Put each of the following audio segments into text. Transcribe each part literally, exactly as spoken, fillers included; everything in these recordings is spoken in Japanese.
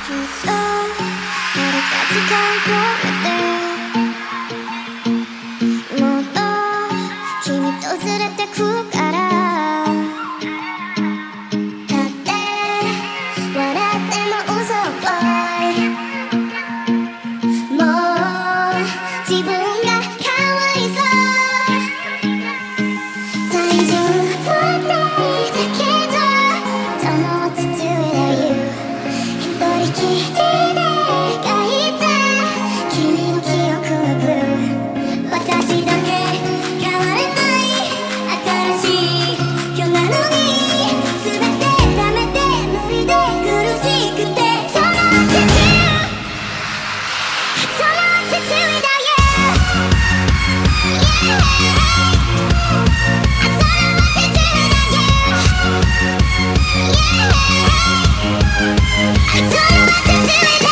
もっと君とずれてくからだって笑っても嘘っぽいもう自分がかわいそう最初はだけどその父親よ一人きりで書いた君の記憶はブルー私だけ変われない新しい今日なのに全てダメで無理で苦しくてその父その父だよ Yeah その父だよ Yeah その父だ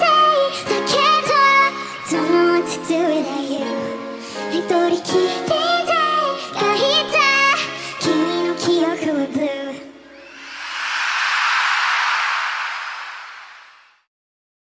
一人きり